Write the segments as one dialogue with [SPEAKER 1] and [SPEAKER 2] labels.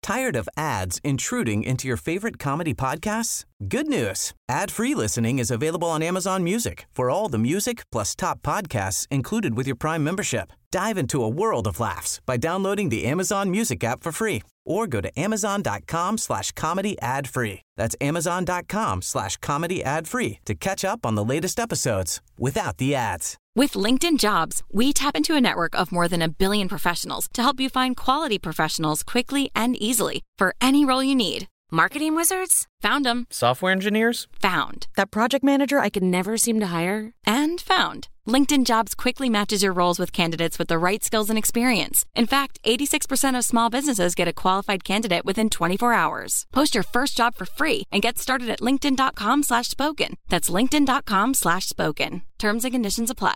[SPEAKER 1] Tired of ads intruding into your favorite comedy podcasts? Good news. Ad-free listening is available on Amazon Music for all the music plus top podcasts included with your Prime membership. Dive into a world of laughs by downloading the Amazon Music app for free or go to amazon.com/comedy ad-free. That's amazon.com/comedy ad-free to catch up on the latest episodes without the ads.
[SPEAKER 2] With LinkedIn Jobs, we tap into a network of more than 1 billion professionals to help you find quality professionals quickly and easily for any role you need. Marketing wizards? Found them.
[SPEAKER 3] Software engineers?
[SPEAKER 2] Found. That project manager I could never seem to hire? And found. LinkedIn Jobs quickly matches your roles with candidates with the right skills and experience. In fact, 86% of small businesses get a qualified candidate within 24 hours. Post your first job for free and get started at linkedin.com/spoken. That's linkedin.com/spoken. Terms and conditions apply.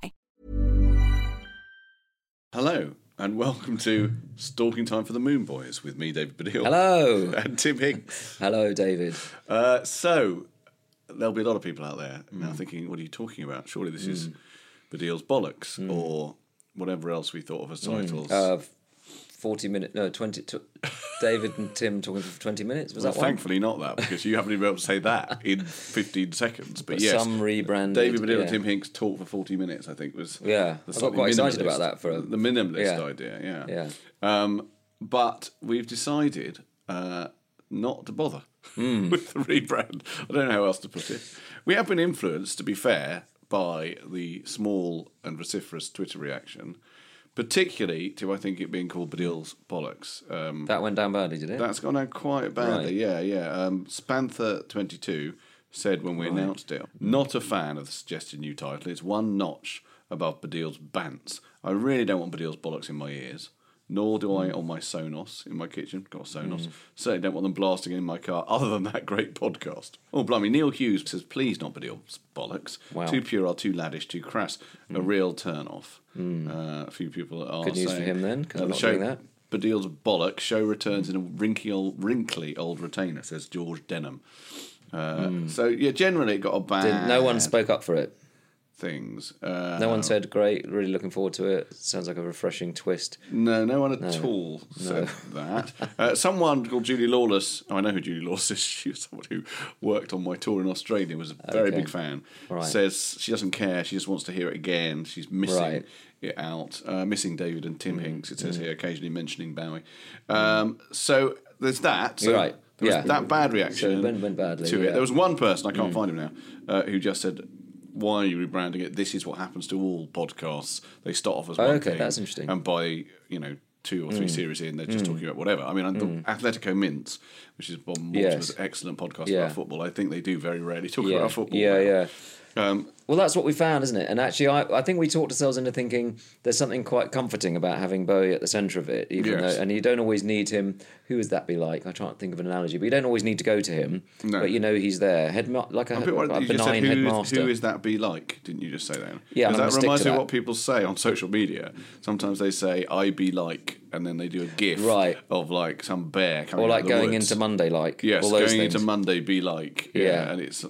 [SPEAKER 4] Hello, and welcome to Stalking Time for the Moon Boys with me, David Baddiel.
[SPEAKER 5] Hello.
[SPEAKER 4] And Tim Hinks.
[SPEAKER 5] Hello, David.
[SPEAKER 4] So, there'll be a lot of people out there now thinking, what are you talking about? Surely this is Baddiel's Bollocks, or whatever else we thought of as titles.
[SPEAKER 5] 40 minutes, no, 20, David and Tim talking for 20 minutes, was
[SPEAKER 4] well,
[SPEAKER 5] that one?
[SPEAKER 4] Thankfully not that, because you haven't even been able to say that in 15 seconds. But yes,
[SPEAKER 5] some rebranded.
[SPEAKER 4] David Baddiel and Tim Hinks talk for 40 minutes, I think was
[SPEAKER 5] I got quite excited about that.
[SPEAKER 4] The minimalist idea,
[SPEAKER 5] Yeah.
[SPEAKER 4] But we've decided not to bother with the rebrand. I don't know how else to put it. We have been influenced, to be fair, by the small and vociferous Twitter reaction, particularly to, I think, it being called Baddiel's Bollocks.
[SPEAKER 5] That went down badly, did it?
[SPEAKER 4] That's gone down quite badly,
[SPEAKER 5] Right.
[SPEAKER 4] yeah. Spanther22 said when we announced it, not a fan of the suggested new title. It's one notch above Baddiel's Bants. I really don't want Baddiel's Bollocks in my ears, nor do I on my Sonos in my kitchen. Got a Sonos. Certainly don't want them blasting in my car, other than that great podcast. Oh, blimey. Neil Hughes says, please not Baddiel's Bollocks.
[SPEAKER 5] Wow.
[SPEAKER 4] Too puerile, too laddish, too crass. A real turn-off. A few people are
[SPEAKER 5] Good news
[SPEAKER 4] saying,
[SPEAKER 5] for him then, because I'm
[SPEAKER 4] the
[SPEAKER 5] not
[SPEAKER 4] show,
[SPEAKER 5] doing that.
[SPEAKER 4] Baddiel's Bollocks show returns in a wrinkly old retainer, says George Denham. So, yeah, generally it got a bad...
[SPEAKER 5] No one spoke up for it.
[SPEAKER 4] things.
[SPEAKER 5] No one said, great, really looking forward to it. Sounds like a refreshing twist.
[SPEAKER 4] No one at all said that. Someone called Julie Lawless, I know who Julie Lawless is, she was someone who worked on my tour in Australia, was a very big fan, says she doesn't care, she just wants to hear it again, she's missing it out, missing David and Tim Hinks, it says here, occasionally mentioning Bowie. So there's that. So there was that bad reaction
[SPEAKER 5] so it went badly,
[SPEAKER 4] to it. There was one person, I can't find him now, who just said, why are you rebranding it? This is what happens to all podcasts. They start off as one thing.
[SPEAKER 5] That's interesting.
[SPEAKER 4] And by, 2 or 3 series in, they're just talking about whatever. I mean, Atletico Mints, which is Bob Mortimer's excellent podcast about football, I think they do very rarely talk about football. Well,
[SPEAKER 5] that's what we found, isn't it? And actually, I think we talked ourselves into thinking there's something quite comforting about having Bowie at the centre of it, and you don't always need him. Who would that be like? I can't think of an analogy, but you don't always need to go to him. No. But he's there, like a benign headmaster.
[SPEAKER 4] Who is that be like? Didn't you just say that?
[SPEAKER 5] Yeah,
[SPEAKER 4] because that reminds me of what people say on social media. Sometimes they say, "I be like," and then they do a GIF of like some bear coming
[SPEAKER 5] or like
[SPEAKER 4] out of the
[SPEAKER 5] going
[SPEAKER 4] woods.
[SPEAKER 5] into Monday, like
[SPEAKER 4] yes,
[SPEAKER 5] all those
[SPEAKER 4] going
[SPEAKER 5] things.
[SPEAKER 4] into Monday be like, and it's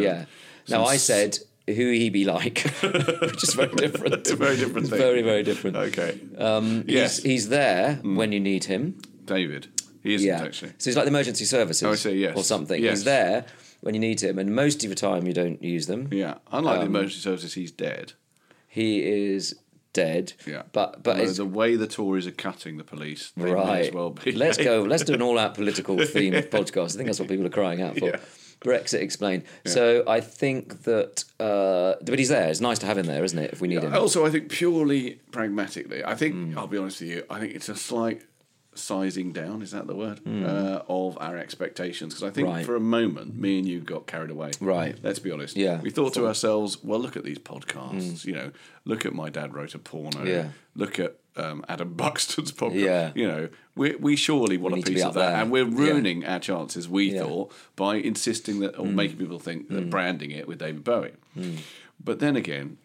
[SPEAKER 5] Now I said, who he be like, which is very different.
[SPEAKER 4] It's a very different thing.
[SPEAKER 5] Very, very different.
[SPEAKER 4] Okay.
[SPEAKER 5] He's there when you need him.
[SPEAKER 4] David. He isn't actually.
[SPEAKER 5] So he's like the emergency services.
[SPEAKER 4] I say yes.
[SPEAKER 5] Or something.
[SPEAKER 4] Yes.
[SPEAKER 5] He's there when you need him, and most of the time you don't use them.
[SPEAKER 4] Yeah. Unlike the emergency services, he's dead.
[SPEAKER 5] He is dead.
[SPEAKER 4] Yeah.
[SPEAKER 5] But
[SPEAKER 4] the way the Tories are cutting the police, they may as well be.
[SPEAKER 5] Let's go. Let's do an all-out political themed podcast. I think that's what people are crying out for. Yeah. Brexit explained. Yeah. So I think that, but he's there. It's nice to have him there, isn't it? If we need him.
[SPEAKER 4] Also, I think purely pragmatically, I think I'll be honest with you. I think it's a slight sizing down. Is that the word? Of our expectations? Because I think for a moment, me and you got carried away.
[SPEAKER 5] Right.
[SPEAKER 4] Let's be honest.
[SPEAKER 5] Yeah.
[SPEAKER 4] We thought to ourselves, well, look at these podcasts. Look at My Dad Wrote a Porno.
[SPEAKER 5] Yeah.
[SPEAKER 4] Look at Adam Buxton's podcast. Yeah. We surely want a piece of that, and we're ruining our chances. We thought by insisting that or making people think that branding it with David Bowie. But then again,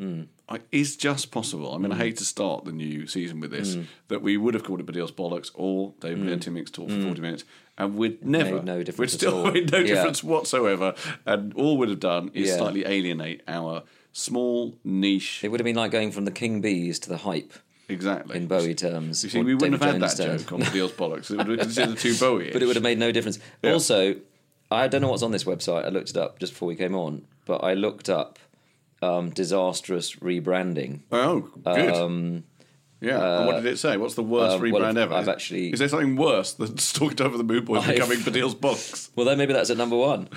[SPEAKER 4] it's just possible. I mean, I hate to start the new season with this that we would have called it Baddiel's Bollocks or David and Tim Hinks talk for 40 minutes, and we'd never,
[SPEAKER 5] made no difference.
[SPEAKER 4] We'd still made no difference whatsoever, and all we'd have done is slightly alienate our small niche.
[SPEAKER 5] It would have been like going from the King Bees to the Hype.
[SPEAKER 4] Exactly.
[SPEAKER 5] In Bowie terms.
[SPEAKER 4] You see, we wouldn't have had that joke on Beale's Bollocks. It would have been considered too Bowie-ish.
[SPEAKER 5] But it would have made no difference. Yeah. Also, I don't know what's on this website. I looked it up just before we came on. But I looked up disastrous rebranding.
[SPEAKER 4] Oh, good. And what did it say? What's the worst rebrand ever? Is there something worse than Stalked Over the Moon Boys becoming Baddiel's Bollocks?
[SPEAKER 5] Well, then maybe that's at number one.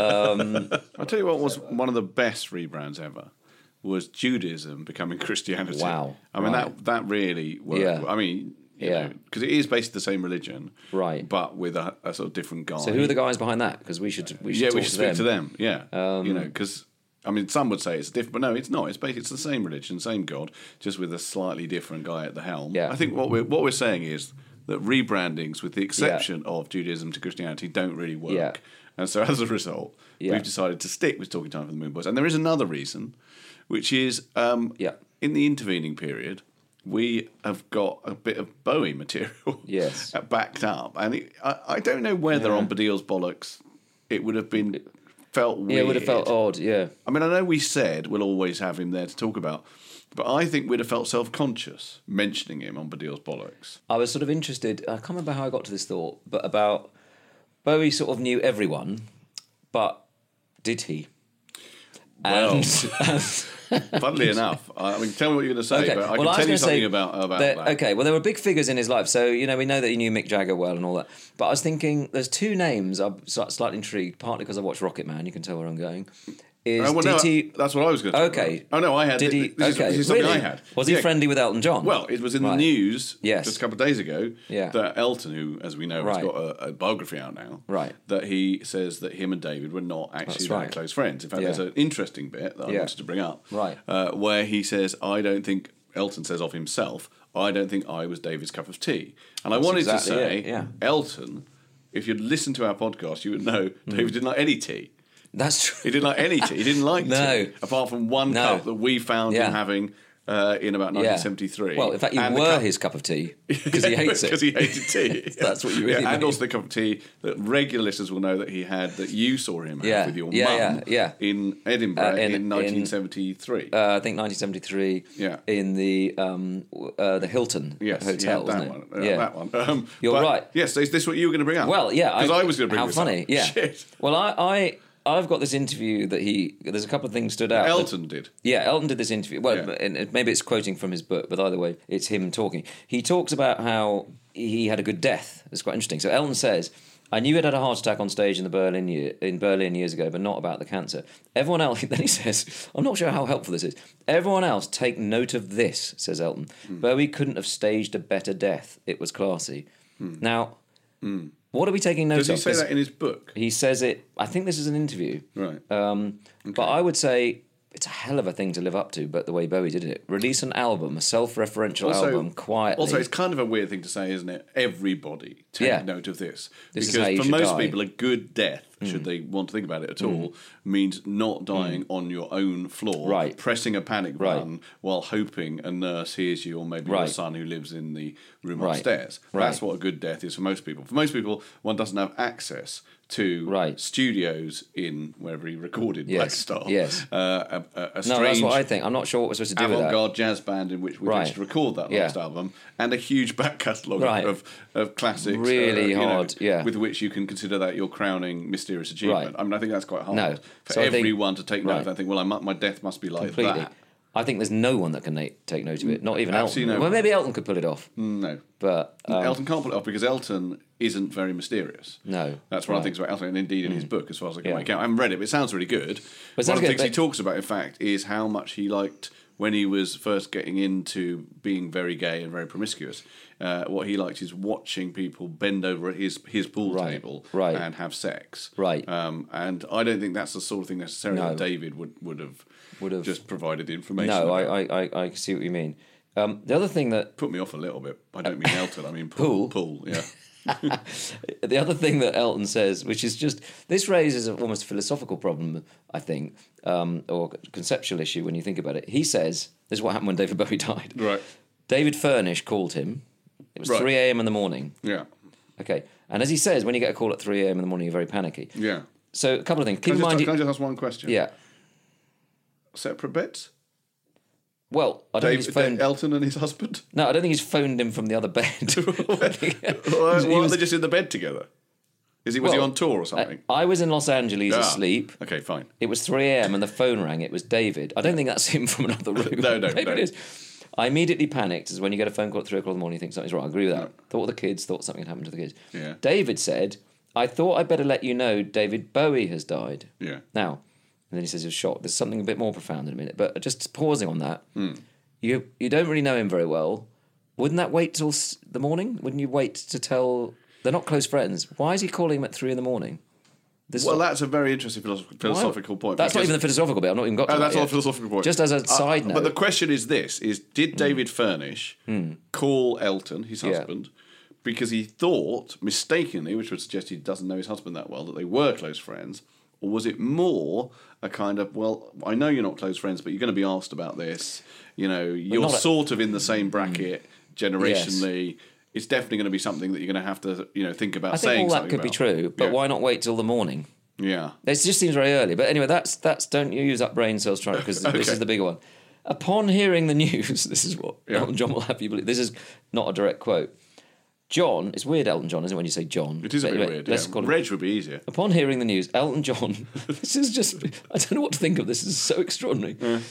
[SPEAKER 4] I'll tell you what was one of the best rebrands ever. Was Judaism becoming Christianity.
[SPEAKER 5] Wow.
[SPEAKER 4] I mean, that really worked. Yeah. I mean, because it is basically the same religion.
[SPEAKER 5] Right.
[SPEAKER 4] But with a sort of different guy.
[SPEAKER 5] So who are the guys behind that? Because we should talk
[SPEAKER 4] to them. Yeah. Because, I mean, some would say it's different, but no, it's not. It's basically the same religion, same God, just with a slightly different guy at the helm.
[SPEAKER 5] Yeah.
[SPEAKER 4] I think what we're saying is that rebrandings, with the exception of Judaism to Christianity, don't really work. Yeah. And so as a result, we've decided to stick with Talking Time for the Moon Boys. And there is another reason, which is in the intervening period, we have got a bit of Bowie material backed up. And I don't know whether on Baddiel's Bollocks it would have been felt weird.
[SPEAKER 5] Yeah, it would have felt odd, yeah.
[SPEAKER 4] I mean, I know we said we'll always have him there to talk about, but I think we'd have felt self-conscious mentioning him on Baddiel's Bollocks.
[SPEAKER 5] I was sort of interested, I can't remember how I got to this thought, but about Bowie sort of knew everyone, but did he?
[SPEAKER 4] Well, funnily enough, I mean, tell me what you're going to say, but I can tell you something about that.
[SPEAKER 5] Okay, well, there were big figures in his life, so, we know that he knew Mick Jagger well and all that, but I was thinking, there's two names I'm slightly intrigued, partly because I watched Rocket Man, you can tell where I'm going.
[SPEAKER 4] That's what I was going to talk about. Oh, no, I had...
[SPEAKER 5] Did he?
[SPEAKER 4] This is something I had.
[SPEAKER 5] Was he friendly with Elton John?
[SPEAKER 4] Well, it was in the news just a couple of days ago that Elton, who, as we know, has got a biography out now, that he says that him and David were not actually that close friends. In fact, there's an interesting bit that I wanted to bring up, where he says, Elton says of himself, I don't think I was David's cup of tea. And I wanted to say, Elton, if you'd listened to our podcast, you would know David didn't like any tea.
[SPEAKER 5] That's true.
[SPEAKER 4] He didn't like any tea. He didn't like tea, apart from one cup that we found him having in about 1973.
[SPEAKER 5] Well, in fact, you were his cup of tea because he hates it.
[SPEAKER 4] Because he hated tea.
[SPEAKER 5] That's what you really mean.
[SPEAKER 4] And also the cup of tea that regular listeners will know that he had, that you saw him have with your mum in Edinburgh in 1973.
[SPEAKER 5] I think 1973 in the Hilton Hotel,
[SPEAKER 4] that
[SPEAKER 5] wasn't
[SPEAKER 4] one. That one.
[SPEAKER 5] You're right.
[SPEAKER 4] Yes, is this what you were going to bring up?
[SPEAKER 5] Well, yeah.
[SPEAKER 4] Because I was going to bring
[SPEAKER 5] this up. How funny, yeah.
[SPEAKER 4] Shit.
[SPEAKER 5] Well, I've got this interview that there's a couple of things stood out.
[SPEAKER 4] Elton did.
[SPEAKER 5] Yeah, Elton did this interview. Well, and maybe it's quoting from his book, but either way, it's him talking. He talks about how he had a good death. It's quite interesting. So Elton says, I knew he'd had a heart attack on stage in Berlin years ago, but not about the cancer. Everyone else, then he says, I'm not sure how helpful this is. Everyone else take note of this, says Elton. Bowie couldn't have staged a better death. It was classy. Now... What are we taking note of?
[SPEAKER 4] Does he say that in his book?
[SPEAKER 5] He says it... I think this is an interview.
[SPEAKER 4] Right.
[SPEAKER 5] But I would say it's a hell of a thing to live up to, but the way Bowie did it. Release an album, a self-referential album, quietly.
[SPEAKER 4] Also, it's kind of a weird thing to say, isn't it? Everybody take note of this.
[SPEAKER 5] Because
[SPEAKER 4] for most people, a good death, should they want to think about it at all, means not dying on your own floor, pressing a panic button while hoping a nurse hears you, or maybe your son who lives in the room upstairs. That's what a good death is for most people. For most people, one doesn't have access to studios in wherever he recorded Black Star.
[SPEAKER 5] Yes.
[SPEAKER 4] A strange,
[SPEAKER 5] no, that's what I think. I'm not sure what we're supposed to do with that.
[SPEAKER 4] Avant-garde jazz band in which we managed to record that last album, and a huge back catalogue of classics.
[SPEAKER 5] Really hard,
[SPEAKER 4] with which you can consider that your crowning mysterious achievement. I mean, I think that's quite hard for everyone to take note of that and think, well, my death must be like that.
[SPEAKER 5] I think there's no one that can take note of it, not even
[SPEAKER 4] Absolutely
[SPEAKER 5] Elton. Well, maybe Elton could pull it off.
[SPEAKER 4] No.
[SPEAKER 5] But
[SPEAKER 4] Elton can't pull it off because Elton isn't very mysterious.
[SPEAKER 5] No.
[SPEAKER 4] That's one of the things about Elton, and indeed in his book, as far as I can make out. I haven't read it, but it sounds really good. One of the things he talks about, in fact, is how much he liked when he was first getting into being very gay and very promiscuous. What he liked is watching people bend over at his pool table and have sex.
[SPEAKER 5] Right.
[SPEAKER 4] And I don't think that's the sort of thing necessarily that David would have just provided the information.
[SPEAKER 5] No, I see what you mean. The other thing that...
[SPEAKER 4] Put me off a little bit. I don't mean Elton, I mean Pool. Pool, yeah.
[SPEAKER 5] The other thing that Elton says, which is just... This raises almost a philosophical problem, I think, or conceptual issue when you think about it. He says, this is what happened when David Bowie died.
[SPEAKER 4] Right.
[SPEAKER 5] David Furnish called him. It was 3 a.m. in the morning.
[SPEAKER 4] Yeah.
[SPEAKER 5] Okay. And as he says, when you get a call at 3 a.m. in the morning, you're very panicky.
[SPEAKER 4] Yeah.
[SPEAKER 5] So a couple of things.
[SPEAKER 4] Can I just ask one question?
[SPEAKER 5] Yeah.
[SPEAKER 4] Separate beds?
[SPEAKER 5] Well, I don't think he's phoned...
[SPEAKER 4] Elton and his husband?
[SPEAKER 5] No, I don't think he's phoned him from the other bed.
[SPEAKER 4] Why are they just in the bed together? Was he on tour or something?
[SPEAKER 5] I was in Los Angeles asleep.
[SPEAKER 4] Okay, fine.
[SPEAKER 5] It was 3 a.m. and the phone rang. It was David. I don't think that's him from another room.
[SPEAKER 4] No.
[SPEAKER 5] Maybe it is. I immediately panicked, as when you get a phone call at 3 o'clock in the morning, you think something's wrong. I agree with that. Thought of the kids, thought something had happened to the kids.
[SPEAKER 4] Yeah.
[SPEAKER 5] David said, I thought I'd better let you know David Bowie has died.
[SPEAKER 4] Yeah.
[SPEAKER 5] Now, and then he says he was shocked. There's something a bit more profound in a minute. But just pausing on that, you don't really know him very well. Wouldn't that wait till the morning? Wouldn't you wait to tell... They're not close friends. Why is he calling him at 3 a.m?
[SPEAKER 4] That's a very interesting philosophical point.
[SPEAKER 5] That's not even the philosophical bit. I've not even got to that
[SPEAKER 4] that's
[SPEAKER 5] yet.
[SPEAKER 4] not a philosophical point.
[SPEAKER 5] Just as a side note.
[SPEAKER 4] But the question is this, did David Furnish call Elton, his husband, because he thought, mistakenly, which would suggest he doesn't know his husband that well, that they were close friends, or was it more a kind of, well, I know you're not close friends, but you're going to be asked about this, you're sort of in the same bracket generationally... Yes. It's definitely going to be something that you're going to have to, think about saying.
[SPEAKER 5] I think all that could be true, but why not wait till the morning?
[SPEAKER 4] Yeah.
[SPEAKER 5] It just seems very early. But anyway, that's don't you use up brain cells trying, because this is the bigger one. Upon hearing the news, this is what Elton John will have you believe. This is not a direct quote. John, it's weird, Elton John, isn't it, when you say John?
[SPEAKER 4] It is a bit weird. Let's call him Reg would be easier.
[SPEAKER 5] Upon hearing the news, Elton John, this is just, I don't know what to think of this. This is so extraordinary. Yeah.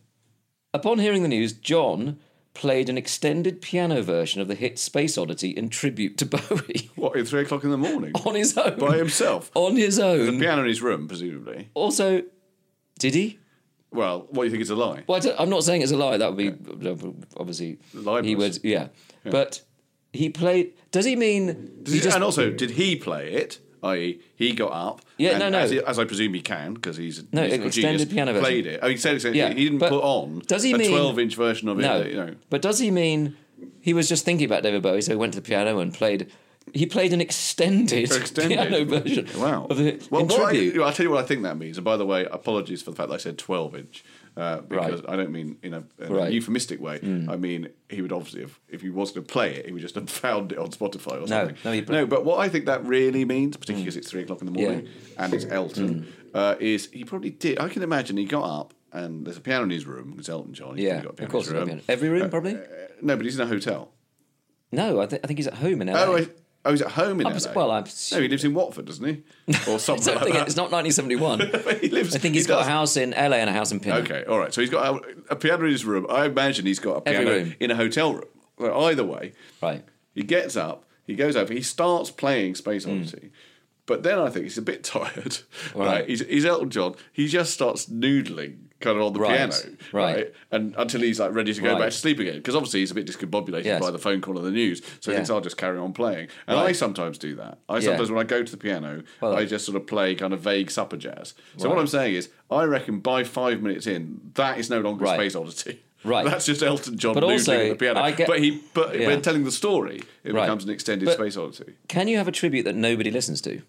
[SPEAKER 5] Upon hearing the news, John played an extended piano version of the hit Space Oddity in tribute to Bowie.
[SPEAKER 4] What, at 3 o'clock in the morning?
[SPEAKER 5] On his own.
[SPEAKER 4] By himself?
[SPEAKER 5] On his own.
[SPEAKER 4] The piano in his room, presumably.
[SPEAKER 5] Also, did he?
[SPEAKER 4] Well, what do you think is a lie?
[SPEAKER 5] Well, I'm not saying it's a lie. That would be, obviously...
[SPEAKER 4] Libelous.
[SPEAKER 5] He would, yeah. But he played... Does he mean...
[SPEAKER 4] And also, did he play it? I.e., he got up.
[SPEAKER 5] Yeah,
[SPEAKER 4] and
[SPEAKER 5] no.
[SPEAKER 4] As I presume he can, because he's a
[SPEAKER 5] extended
[SPEAKER 4] genius,
[SPEAKER 5] piano version.
[SPEAKER 4] Played it. He said he didn't put on a 12-inch version of it.
[SPEAKER 5] No, but does he mean he was just thinking about David Bowie, so he went to the piano and played... He played an extended piano version.
[SPEAKER 4] Wow.
[SPEAKER 5] Of the,
[SPEAKER 4] I'll tell you what I think that means. And by the way, apologies for the fact that I said 12-inch. Because I don't mean in a euphemistic way. I mean, he would obviously have, if he was going to play it, he would just have found it on Spotify or something. No, but what I think that really means, particularly because it's 3 o'clock in the morning and it's Elton, is he probably did. I can imagine he got up and there's a piano in his room. It's Elton John. He's got a piano
[SPEAKER 5] of course.
[SPEAKER 4] in his room.
[SPEAKER 5] Every room, probably?
[SPEAKER 4] No, but he's in a hotel.
[SPEAKER 5] No, I think he's at home in LA.
[SPEAKER 4] Oh, he's at home in LA?
[SPEAKER 5] Well,
[SPEAKER 4] no, he lives in Watford, doesn't he? Or something like that.
[SPEAKER 5] It's not 1971. I think he's got a house in LA and a house in Pinner.
[SPEAKER 4] Okay, all right. So he's got a piano in his room. I imagine he's got a piano in a hotel room. Well, either way.
[SPEAKER 5] Right.
[SPEAKER 4] He gets up, he goes over, he starts playing Space Odyssey. But then I think he's a bit tired. Right. He's Elton John. He just starts noodling kind of on the piano. Right. And until he's like ready to go back to sleep again. Because obviously he's a bit discombobulated by the phone call and the news. So he thinks I'll just carry on playing. And I sometimes do that. Sometimes when I go to the piano, I just sort of play kind of vague supper jazz. So what I'm saying is, I reckon by 5 minutes in, that is no longer Space Odyssey. Right. That's just Elton John noodling on the piano. But when telling the story, it becomes an extended Space Odyssey.
[SPEAKER 5] Can you have a tribute that nobody listens to?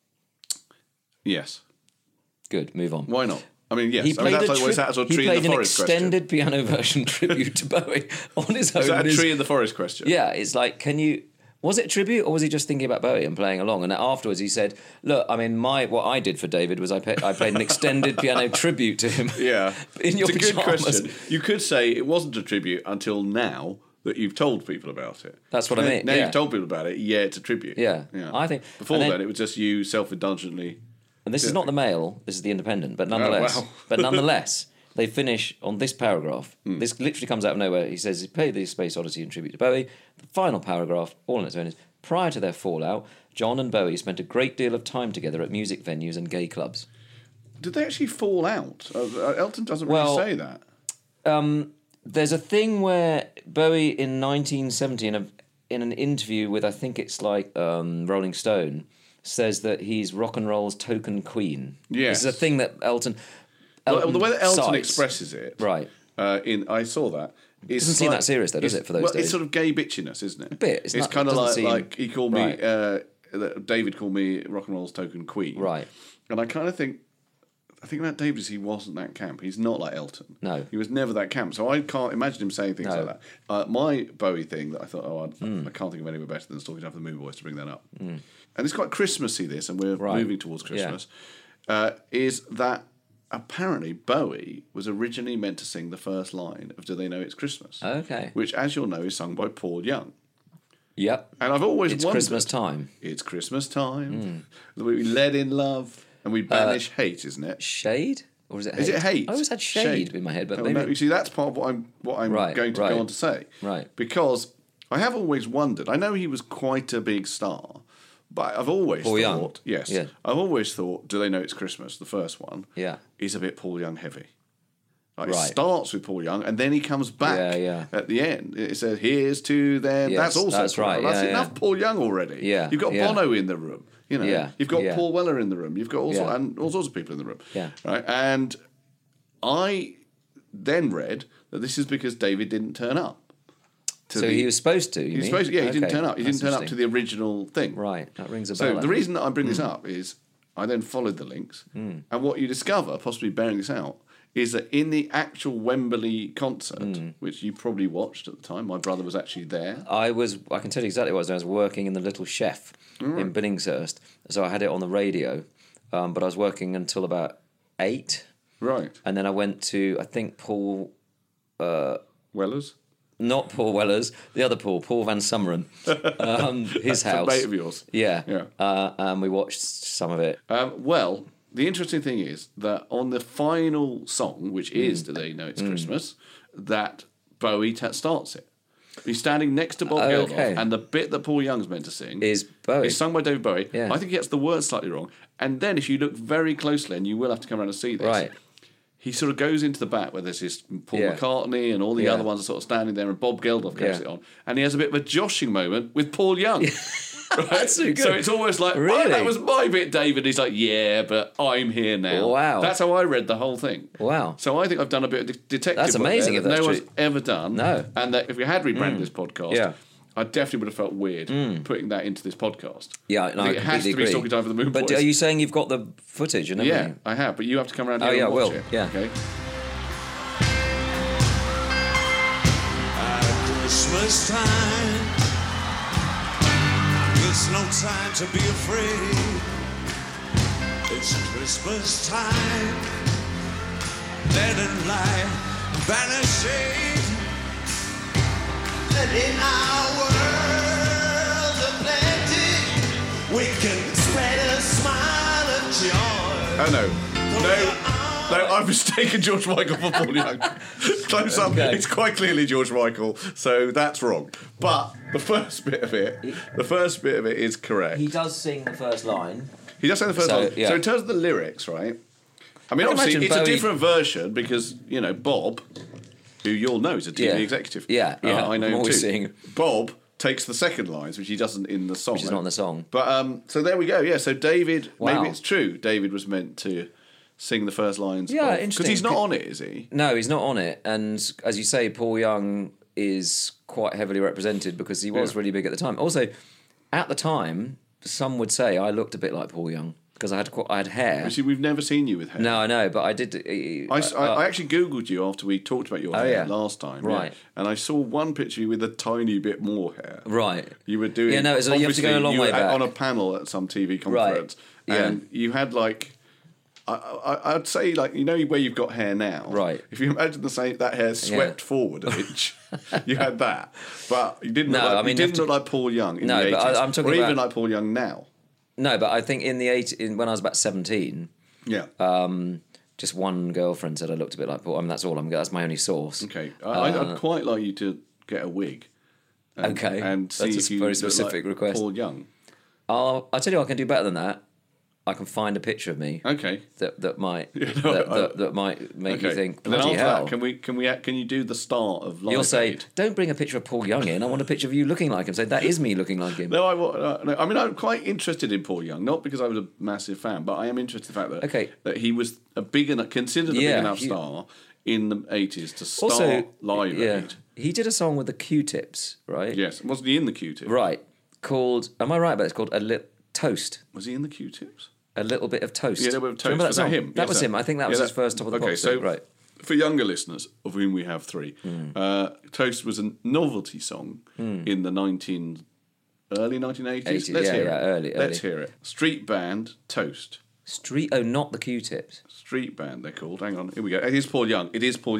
[SPEAKER 4] Yes.
[SPEAKER 5] Good, move on.
[SPEAKER 4] Why not? I mean, yes.
[SPEAKER 5] He played
[SPEAKER 4] an
[SPEAKER 5] extended piano version tribute to Bowie on his own.
[SPEAKER 4] Is that a tree in the forest question?
[SPEAKER 5] Yeah, it's like, can you... Was it a tribute, or was he just thinking about Bowie and playing along? And afterwards he said, look, I mean, what I did for David was I played an extended piano tribute to him.
[SPEAKER 4] Yeah.
[SPEAKER 5] In your
[SPEAKER 4] it's a
[SPEAKER 5] pajamas.
[SPEAKER 4] Good question. You could say it wasn't a tribute until now that you've told people about it.
[SPEAKER 5] That's what I mean.
[SPEAKER 4] Now you've told people about it, it's a tribute.
[SPEAKER 5] Yeah. I think...
[SPEAKER 4] Before then, it was just you self-indulgently...
[SPEAKER 5] And this is not the Mail, this is the Independent, but nonetheless, they finish on this paragraph. This literally comes out of nowhere. He says he played the Space Odyssey in tribute to Bowie. The final paragraph, all on its own, is prior to their fallout, John and Bowie spent a great deal of time together at music venues and gay clubs.
[SPEAKER 4] Did they actually fall out? Elton doesn't really say that.
[SPEAKER 5] There's a thing where Bowie in 1970, in an interview with, I think it's like Rolling Stone, says that he's rock and roll's token queen.
[SPEAKER 4] Yes.
[SPEAKER 5] This is a thing that Elton
[SPEAKER 4] the way that Elton
[SPEAKER 5] cites.
[SPEAKER 4] expresses it,
[SPEAKER 5] right?
[SPEAKER 4] I saw that.
[SPEAKER 5] It doesn't seem that serious, though, does it? For those days,
[SPEAKER 4] it's sort of gay bitchiness, isn't it?
[SPEAKER 5] A bit.
[SPEAKER 4] It's kind of like he called me. David called me rock and roll's token queen.
[SPEAKER 5] Right.
[SPEAKER 4] And I kind of think. I think about David is he wasn't that camp. He's not like Elton.
[SPEAKER 5] No.
[SPEAKER 4] He was never that camp. So I can't imagine him saying things like that. My Bowie thing that I thought, I can't think of anywhere better than Stalking After the Moon Boys to bring that up. And it's quite Christmassy, this, and we're moving towards Christmas, is that apparently Bowie was originally meant to sing the first line of Do They Know It's Christmas?
[SPEAKER 5] Okay.
[SPEAKER 4] Which, as you'll know, is sung by Paul Young.
[SPEAKER 5] Yep.
[SPEAKER 4] And I've always
[SPEAKER 5] wondered... It's Christmas time.
[SPEAKER 4] It's Christmas time. We led in love and we banish hate, isn't it?
[SPEAKER 5] Shade? Or is it hate?
[SPEAKER 4] Is it hate?
[SPEAKER 5] I always had shade in my head, but maybe...
[SPEAKER 4] No, you see, that's part of what I'm going to go on to say.
[SPEAKER 5] Right.
[SPEAKER 4] Because I have always wondered, I know he was quite a big star, but I've always
[SPEAKER 5] Paul
[SPEAKER 4] thought...
[SPEAKER 5] Young.
[SPEAKER 4] Yes.
[SPEAKER 5] Yeah.
[SPEAKER 4] I've always thought, Do They Know It's Christmas, the first one,
[SPEAKER 5] yeah,
[SPEAKER 4] is a bit Paul Young heavy. Like
[SPEAKER 5] right.
[SPEAKER 4] It starts with Paul Young, and then he comes back at the end. It says, here's to them.
[SPEAKER 5] Yes,
[SPEAKER 4] that's also
[SPEAKER 5] that's right.
[SPEAKER 4] That's enough Paul Young already.
[SPEAKER 5] Yeah.
[SPEAKER 4] You've got Bono in the room. You know, you've got Paul Weller in the room. You've got all sorts of people in the room.
[SPEAKER 5] Yeah.
[SPEAKER 4] Right. And I then read that this is because David didn't turn up.
[SPEAKER 5] He was supposed to.
[SPEAKER 4] He didn't turn up. He didn't turn up to the original thing.
[SPEAKER 5] Right. That rings a bell.
[SPEAKER 4] So the reason that I bring this up is I then followed the links, and what you discover, possibly bearing this out, is that in the actual Wembley concert, which you probably watched at the time, my brother was actually there.
[SPEAKER 5] I can tell you exactly what I was doing. I was working in the Little Chef in Billingshurst, so I had it on the radio, but I was working until about 8.
[SPEAKER 4] Right.
[SPEAKER 5] And then I went to, I think, Paul...
[SPEAKER 4] Weller's?
[SPEAKER 5] Not Paul Weller's, the other Paul Van Summeren, his house.
[SPEAKER 4] A mate of yours.
[SPEAKER 5] Yeah. And we watched some of it.
[SPEAKER 4] Well... The interesting thing is that on the final song, which is Do They Know It's Christmas, that Bowie starts it. He's standing next to Bob Geldof, and the bit that Paul Young's meant to sing
[SPEAKER 5] is Bowie.
[SPEAKER 4] It's sung by David Bowie.
[SPEAKER 5] Yeah.
[SPEAKER 4] I think he gets the words slightly wrong. And then if you look very closely, and you will have to come around and see this,
[SPEAKER 5] right.
[SPEAKER 4] He sort of goes into the back where there's this Paul McCartney and all the other ones are sort of standing there, and Bob Geldof carries it on. And he has a bit of a joshing moment with Paul Young. Right?
[SPEAKER 5] That's so good.
[SPEAKER 4] So it's almost like,
[SPEAKER 5] really?
[SPEAKER 4] That was my bit, David. He's like, yeah, but I'm here now.
[SPEAKER 5] Wow.
[SPEAKER 4] That's how I read the whole thing.
[SPEAKER 5] Wow.
[SPEAKER 4] So I think I've done a bit of detective
[SPEAKER 5] That's amazing
[SPEAKER 4] work
[SPEAKER 5] if
[SPEAKER 4] that
[SPEAKER 5] that's
[SPEAKER 4] no
[SPEAKER 5] true.
[SPEAKER 4] one's ever done.
[SPEAKER 5] No.
[SPEAKER 4] And that if we had rebranded this podcast, I definitely would have felt weird putting that into this podcast.
[SPEAKER 5] Yeah,
[SPEAKER 4] I think it has to be Talking Time for the Moon
[SPEAKER 5] But
[SPEAKER 4] Boys.
[SPEAKER 5] Are you saying you've got the footage and everything?
[SPEAKER 4] Yeah, I have, but you have to come around here and watch it.
[SPEAKER 5] Yeah.
[SPEAKER 4] Okay.
[SPEAKER 3] At Christmas time, there's no time to be afraid. It's Christmas time. Let it light banish shade. And in our world of plenty, we can spread a smile of joy.
[SPEAKER 4] Oh no, I've mistaken George Michael for Paul Young. Close up, it's quite clearly George Michael, so that's wrong. But the first bit of it is correct.
[SPEAKER 5] He does sing the first line.
[SPEAKER 4] He does sing the first line. Yeah. So in terms of the lyrics, right? I mean, obviously, it's a different version because, you know, Bob, who you'll know is a TV executive.
[SPEAKER 5] Yeah.
[SPEAKER 4] I know him too.
[SPEAKER 5] Seeing...
[SPEAKER 4] Bob takes the second lines, which he doesn't in the song.
[SPEAKER 5] Which is not in the song.
[SPEAKER 4] But, so there we go. Yeah, so David, maybe it's true, David was meant to sing the first lines.
[SPEAKER 5] Yeah, interesting.
[SPEAKER 4] Because he's not on it, is he?
[SPEAKER 5] No, he's not on it. And as you say, Paul Young is quite heavily represented because he was really big at the time. Also, at the time, some would say I looked a bit like Paul Young because I had hair.
[SPEAKER 4] You see, we've never seen you with hair.
[SPEAKER 5] No, I know, but I did.
[SPEAKER 4] I actually Googled you after we talked about your hair last time.
[SPEAKER 5] Right.
[SPEAKER 4] Yeah, and I saw one picture of you with a tiny bit more hair.
[SPEAKER 5] Right.
[SPEAKER 4] You were doing...
[SPEAKER 5] Yeah, no, you have to go a long way back.
[SPEAKER 4] On a panel at some TV conference.
[SPEAKER 5] Right.
[SPEAKER 4] And you had like... I'd say, like, you know where you've got hair now?
[SPEAKER 5] Right.
[SPEAKER 4] If you imagine that hair swept forward an inch, you had that. But you didn't look like Paul Young in the 80s. But I'm talking even like Paul Young now.
[SPEAKER 5] No, but I think in the 80s, when I was about 17, just one girlfriend said I looked a bit like Paul. I mean, that's my only source.
[SPEAKER 4] Okay. I'd quite like you to get a wig. And see
[SPEAKER 5] that's
[SPEAKER 4] if you
[SPEAKER 5] very specific
[SPEAKER 4] like
[SPEAKER 5] request.
[SPEAKER 4] Paul Young.
[SPEAKER 5] I'll tell you, I can do better than that. I can find a picture of me.
[SPEAKER 4] Okay.
[SPEAKER 5] That might that might make you think, bloody hell.
[SPEAKER 4] That, can you do the start of Live
[SPEAKER 5] You'll say,
[SPEAKER 4] Aid?
[SPEAKER 5] Don't bring a picture of Paul Young in. I want a picture of you looking like him. Say that is me looking like him.
[SPEAKER 4] No, I mean, I'm quite interested in Paul Young, not because I was a massive fan, but I am interested in the fact that he was considered a big enough star in the 80s to start Live Aid.
[SPEAKER 5] He did a song with the Q-Tips, right?
[SPEAKER 4] Yes. Wasn't he in the Q-Tips?
[SPEAKER 5] Right. Called, am I right about it? It's called A Little Toast.
[SPEAKER 4] Was he in the Q-Tips?
[SPEAKER 5] A Little Bit of Toast.
[SPEAKER 4] Yeah, a little bit of toast.
[SPEAKER 5] Remember that song?
[SPEAKER 4] Him?
[SPEAKER 5] That was him. I think that was his first Top of the Pops.
[SPEAKER 4] So
[SPEAKER 5] right.
[SPEAKER 4] For younger listeners, of whom we have 3, Toast was a novelty song in the early 1980s. Let's hear it.
[SPEAKER 5] Early.
[SPEAKER 4] Let's hear it. Street band, Toast.
[SPEAKER 5] Not the Q-Tips.
[SPEAKER 4] Street band, they're called. Hang on, here we go. It is Paul Young.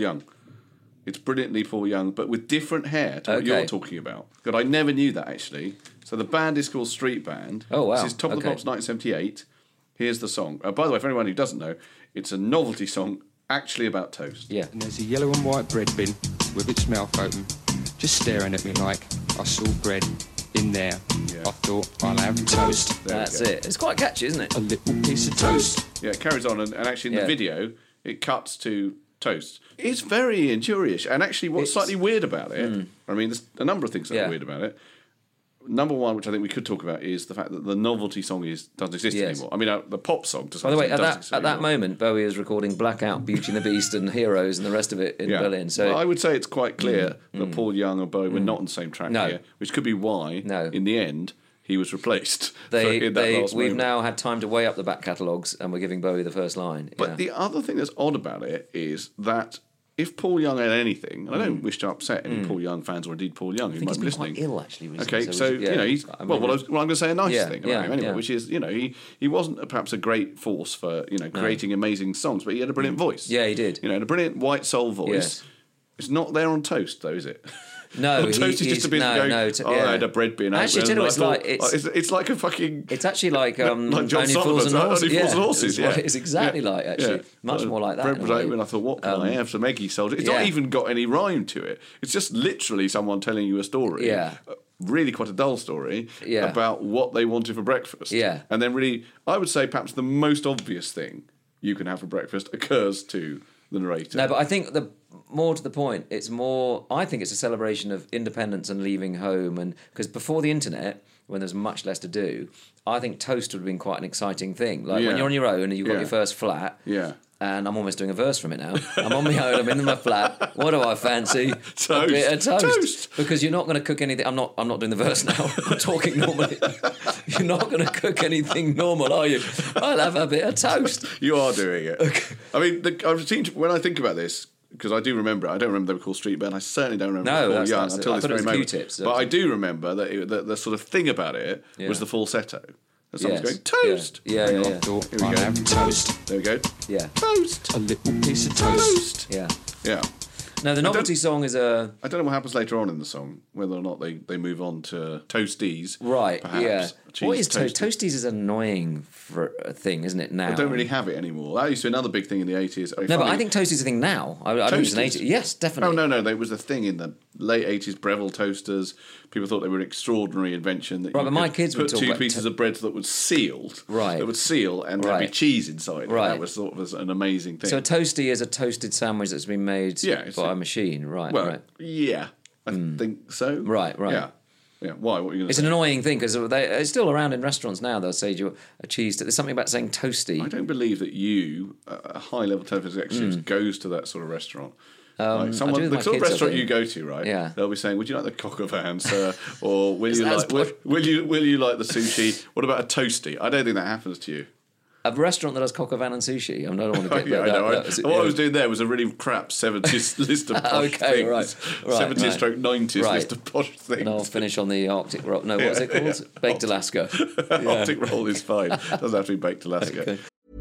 [SPEAKER 4] It's brilliantly Paul Young, but with different hair to what you're talking about. God, I never knew that, actually. So the band is called Street Band.
[SPEAKER 5] Oh, wow.
[SPEAKER 4] This is Top of the Pops 1978. Here's the song. By the way, for anyone who doesn't know, it's a novelty song actually about toast.
[SPEAKER 5] Yeah.
[SPEAKER 6] And there's a yellow and white bread bin with its mouth open, just staring at me like I saw bread in there. Yeah. I thought, I'll have toast.
[SPEAKER 5] That's it. It's quite catchy, isn't it?
[SPEAKER 6] A little piece of toast.
[SPEAKER 4] Yeah, it carries on, and actually in the video, it cuts to toast. It's very Endurious, and actually what's slightly weird about it, I mean, there's a number of things that are weird about it. Number one, which I think we could talk about, is the fact that the novelty song doesn't exist anymore. I mean, the pop song doesn't.
[SPEAKER 5] By the way,
[SPEAKER 4] exist
[SPEAKER 5] at that moment, Bowie is recording Blackout, Beauty and the Beast, and Heroes, and the rest of it in Berlin. So
[SPEAKER 4] I would say it's quite clear that Paul Young and Bowie were not on the same track here, which could be why, in the end, he was replaced.
[SPEAKER 5] We've now had time to weigh up the back catalogues, and we're giving Bowie the first line.
[SPEAKER 4] But the other thing that's odd about it is that if Paul Young had anything, and I don't wish to upset any Paul Young fans or indeed Paul Young who might be listening.
[SPEAKER 5] Quite ill, actually.
[SPEAKER 4] Recently, okay, so he's I'm going to say a nice thing about him anyway, which is he wasn't perhaps a great force for creating amazing songs, but he had a brilliant voice.
[SPEAKER 5] Yeah, he did.
[SPEAKER 4] Had a brilliant white soul voice.
[SPEAKER 5] Yes.
[SPEAKER 4] It's not there on Toast, though, is it?
[SPEAKER 5] No,
[SPEAKER 4] Toast is just a bit going, I had a bread bin.
[SPEAKER 5] Actually,
[SPEAKER 4] it's like a fucking...
[SPEAKER 5] It's actually like
[SPEAKER 4] John Sullivan's
[SPEAKER 5] Only Fools and Horses.
[SPEAKER 4] It's
[SPEAKER 5] exactly like, actually. Much more like that.
[SPEAKER 4] Bread was open, I thought, what can I have? Some eggy soldier. It's not even got any rhyme to it. It's just literally someone telling you a story.
[SPEAKER 5] Yeah.
[SPEAKER 4] Really quite a dull story about what they wanted for breakfast.
[SPEAKER 5] Yeah.
[SPEAKER 4] And then really, I would say perhaps the most obvious thing you can have for breakfast occurs to the narrator.
[SPEAKER 5] No, but I think more to the point, I think it's a celebration of independence and leaving home. And because before the internet, when there's much less to do, I think Toast would have been quite an exciting thing. Like when you're on your own and you've got your first flat.
[SPEAKER 4] Yeah.
[SPEAKER 5] And I'm almost doing a verse from it now. I'm on my own, I'm in my flat. What do I fancy?
[SPEAKER 4] Toast.
[SPEAKER 5] A bit of toast. Because you're not going to cook anything. I'm not doing the verse now. I'm talking normally. You're not going to cook anything normal, are you? I'll have a bit of toast.
[SPEAKER 4] You are doing it. Okay. I mean, when I think about this, because I do remember it. I don't remember they were called Street Band. I certainly don't remember Paul Young until this very moment.
[SPEAKER 5] Q-tips,
[SPEAKER 4] but I do remember that the sort of thing about it was the falsetto. Someone's going, toast!
[SPEAKER 5] Yeah.
[SPEAKER 4] Here we go.
[SPEAKER 6] Toast.
[SPEAKER 4] There we go.
[SPEAKER 5] Yeah.
[SPEAKER 4] Toast!
[SPEAKER 6] A little piece of toast.
[SPEAKER 5] Yeah.
[SPEAKER 4] Yeah.
[SPEAKER 5] No, the novelty song is a...
[SPEAKER 4] I don't know what happens later on in the song, whether or not they move on to Toasties.
[SPEAKER 5] Right,
[SPEAKER 4] perhaps.
[SPEAKER 5] yeah. What is
[SPEAKER 4] Toasties?
[SPEAKER 5] Toasties is annoying for a thing, isn't it, now?
[SPEAKER 4] I don't really have it anymore. That used to be another big thing in the 80s.
[SPEAKER 5] But I think Toasties is a thing now. I don't think it's an 80s. Yes, definitely.
[SPEAKER 4] Oh, no, there was a thing in the late 80s, Breville toasters. People thought they were an extraordinary invention. That
[SPEAKER 5] but my kids would
[SPEAKER 4] put two pieces of bread that was sealed.
[SPEAKER 5] Right.
[SPEAKER 4] That would seal and there'd be cheese inside.
[SPEAKER 5] Right.
[SPEAKER 4] That was sort of an amazing thing.
[SPEAKER 5] So a toasty is a toasted sandwich that's been made by a machine, right?
[SPEAKER 4] Well, yeah, I think so.
[SPEAKER 5] Right.
[SPEAKER 4] Yeah. Why? What are you going to say?
[SPEAKER 5] It's an annoying thing because it's still around in restaurants now. They'll say a cheese. There's something about saying toasty.
[SPEAKER 4] I don't believe that a high-level television executive goes to that sort of restaurant. The sort of restaurant you go to, right?
[SPEAKER 5] Yeah.
[SPEAKER 4] They'll be saying, "Would you like the coq au vin, sir?" Or will you like the sushi? What about a toasty? I don't think that happens to you.
[SPEAKER 5] A restaurant that has coq au vin and sushi. I don't want to get
[SPEAKER 4] I know. What I was doing there was a really crap 70s list of posh things. Right. 70s stroke 90s list of posh things.
[SPEAKER 5] And I'll finish on the Arctic roll. No, what's it called? Baked Alaska.
[SPEAKER 4] Arctic roll is fine. Doesn't have to be baked Alaska.
[SPEAKER 5] Okay.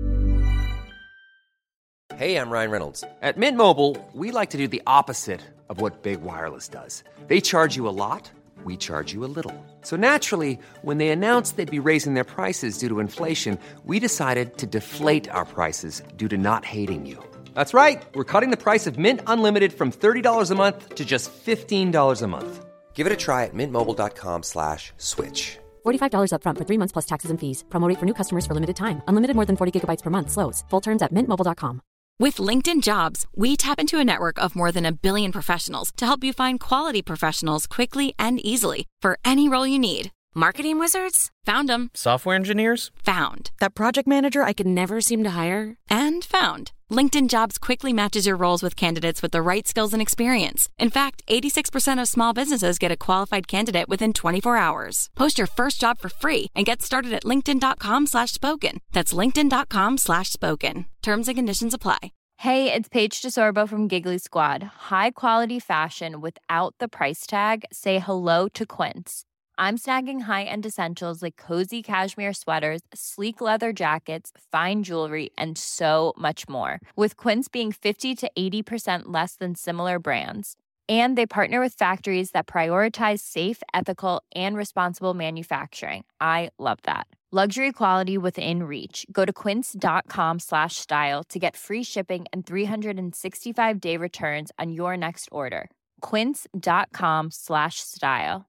[SPEAKER 7] Hey, I'm Ryan Reynolds. At Mint Mobile, we like to do the opposite of what Big Wireless does. They charge you a lot. We charge you a little. So naturally, when they announced they'd be raising their prices due to inflation, we decided to deflate our prices due to not hating you. That's right. We're cutting the price of Mint Unlimited from $30 a month to just $15 a month. Give it a try at mintmobile.com/switch.
[SPEAKER 8] $45 up front for 3 months plus taxes and fees. Promo rate for new customers for limited time. Unlimited more than 40 gigabytes per month. Slows full terms at mintmobile.com.
[SPEAKER 2] With LinkedIn Jobs, we tap into a network of more than 1 billion professionals to help you find quality professionals quickly and easily for any role you need. Marketing wizards? Found them.
[SPEAKER 9] Software engineers?
[SPEAKER 2] Found.
[SPEAKER 8] That project manager I could never seem to hire?
[SPEAKER 2] And found. LinkedIn Jobs quickly matches your roles with candidates with the right skills and experience. In fact, 86% of small businesses get a qualified candidate within 24 hours. Post your first job for free and get started at linkedin.com/spoken. That's linkedin.com/spoken. Terms and conditions apply.
[SPEAKER 10] Hey, it's Paige DeSorbo from Giggly Squad. High quality fashion without the price tag. Say hello to Quince. I'm snagging high-end essentials like cozy cashmere sweaters, sleek leather jackets, fine jewelry, and so much more. With Quince being 50 to 80% less than similar brands. And they partner with factories that prioritize safe, ethical, and responsible manufacturing. I love that. Luxury quality within reach. Go to quince.com/style to get free shipping and 365-day returns on your next order. Quince.com/style.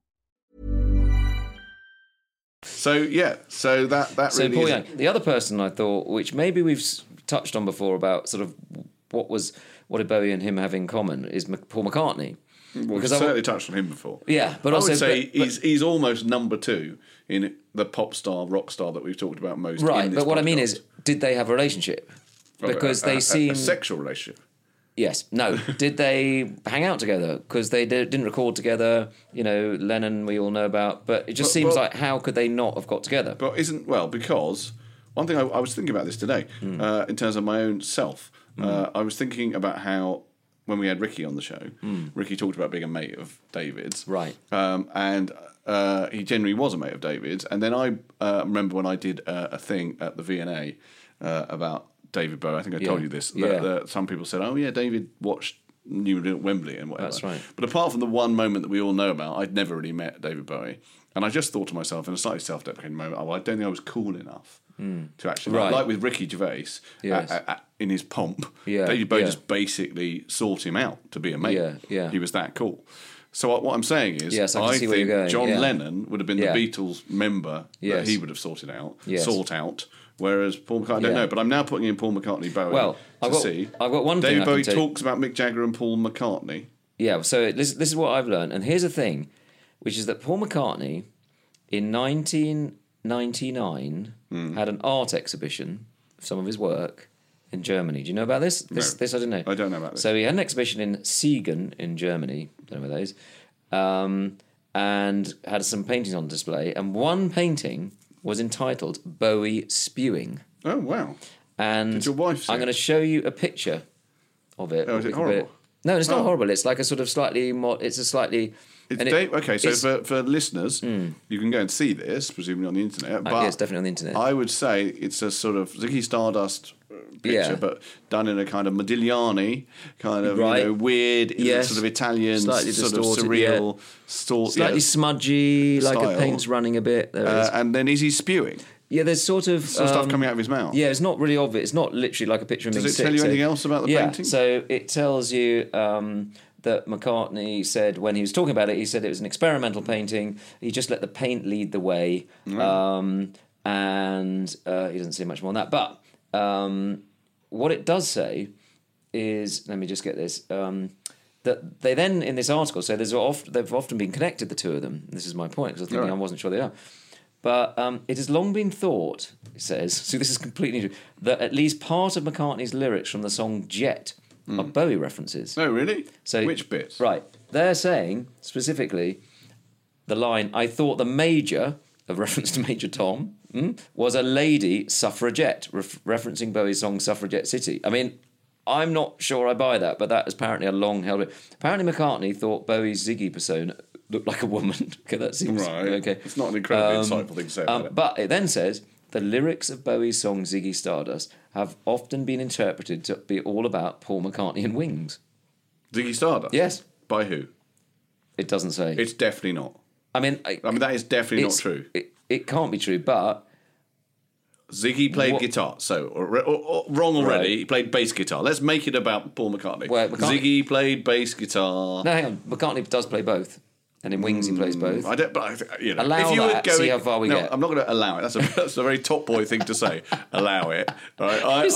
[SPEAKER 4] So that
[SPEAKER 5] so
[SPEAKER 4] really
[SPEAKER 5] Paul Young, the other person I thought, which maybe we've touched on before about sort of what did Bowie and him have in common, is Paul McCartney.
[SPEAKER 4] Well, we've certainly touched on him before.
[SPEAKER 5] Yeah, but
[SPEAKER 4] I
[SPEAKER 5] also
[SPEAKER 4] would say he's almost number 2 in the pop star, rock star that we've talked about most.
[SPEAKER 5] Right,
[SPEAKER 4] in this
[SPEAKER 5] but what
[SPEAKER 4] podcast.
[SPEAKER 5] I mean is, did they have a relationship? Because they seem
[SPEAKER 4] a sexual relationship.
[SPEAKER 5] Yes. No. Did they hang out together? Because they didn't record together. You know, Lennon we all know about. But it just seems like how could they not have got together?
[SPEAKER 4] But because one thing I was thinking about this today in terms of my own self. I was thinking about how when we had Ricky on the show, Ricky talked about being a mate of David's.
[SPEAKER 5] Right.
[SPEAKER 4] And he generally was a mate of David's. And then I remember when I did a thing at the V&A about David Bowie. I think I told you this. That some people said, "Oh yeah, David knew him at Wembley and whatever."
[SPEAKER 5] That's right.
[SPEAKER 4] But apart from the one moment that we all know about, I'd never really met David Bowie, and I just thought to myself in a slightly self-deprecating moment, "Oh, I don't think I was cool enough to actually like with Ricky Gervais in his pomp. David Bowie just basically sought him out to be a mate. He was that cool." So what I'm saying is, I think John Lennon would have been the Beatles member that he would have sought out. Whereas Paul McCartney, I don't know, but I'm now putting in Paul McCartney Bowie I've got one thing. David Bowie talks about Mick Jagger and Paul McCartney.
[SPEAKER 5] Yeah, so this is what I've learned. And here's the thing, which is that Paul McCartney, in 1999, had an art exhibition of some of his work in Germany. Do you know about this? This I didn't know.
[SPEAKER 4] I don't know about this.
[SPEAKER 5] So he had an exhibition in Siegen in Germany, don't know where that is, and had some paintings on display. And one painting was entitled Bowie Spewing.
[SPEAKER 4] Oh, wow.
[SPEAKER 5] And
[SPEAKER 4] did your wife see
[SPEAKER 5] I'm going to show you a picture of it.
[SPEAKER 4] Oh, is it horrible?
[SPEAKER 5] No, it's not horrible. It's like a sort of slightly...
[SPEAKER 4] Okay, so for listeners, you can go and see this, presumably on the internet. But
[SPEAKER 5] yeah, it's definitely on the internet.
[SPEAKER 4] I would say it's a sort of Ziggy Stardust picture, but done in a kind of Modigliani, kind of weird, sort of Italian,
[SPEAKER 5] slightly
[SPEAKER 4] sort
[SPEAKER 5] distorted,
[SPEAKER 4] of surreal,
[SPEAKER 5] slightly smudgy, like a paint's running a bit.
[SPEAKER 4] And then is he spewing?
[SPEAKER 5] Yeah, there's sort of
[SPEAKER 4] stuff coming out of his mouth.
[SPEAKER 5] Yeah, it's not really obvious. It's not literally like a picture of him.
[SPEAKER 4] Does it tell you anything else about the painting?
[SPEAKER 5] So it tells you that McCartney said when he was talking about it, he said it was an experimental painting. He just let the paint lead the way, and he doesn't say much more than that. But what it does say is, let me just get this. That they then in this article say they've often been connected, the two of them. This is my point because I wasn't sure they are. But it has long been thought, it says, so this is completely true, that at least part of McCartney's lyrics from the song Jet are Bowie references.
[SPEAKER 4] Oh, really?
[SPEAKER 5] So
[SPEAKER 4] which bits?
[SPEAKER 5] Right. They're saying, specifically, the line, I thought the Major, a reference to Major Tom, was a lady suffragette, referencing Bowie's song Suffragette City. I mean, I'm not sure I buy that, but that is apparently a long-held... Apparently McCartney thought Bowie's Ziggy persona looked like a woman. Okay, that seems...
[SPEAKER 4] Right.
[SPEAKER 5] Okay.
[SPEAKER 4] It's not an incredibly insightful thing to say about it.
[SPEAKER 5] But it then says, the lyrics of Bowie's song Ziggy Stardust have often been interpreted to be all about Paul McCartney and Wings.
[SPEAKER 4] Ziggy Stardust?
[SPEAKER 5] Yes.
[SPEAKER 4] By who?
[SPEAKER 5] It doesn't say.
[SPEAKER 4] It's definitely not.
[SPEAKER 5] I mean,
[SPEAKER 4] that is definitely not true.
[SPEAKER 5] It can't be true, but...
[SPEAKER 4] Ziggy played guitar, so wrong already. Right. He played bass guitar. Let's make it about Paul McCartney.
[SPEAKER 5] Well,
[SPEAKER 4] Ziggy played bass guitar.
[SPEAKER 5] No, hang on. McCartney does play both, and in Wings he plays both.
[SPEAKER 4] I don't. But
[SPEAKER 5] allow
[SPEAKER 4] if you
[SPEAKER 5] that. See how far we get.
[SPEAKER 4] I'm not going to allow it. That's a very top boy thing to say. Allow it. Right?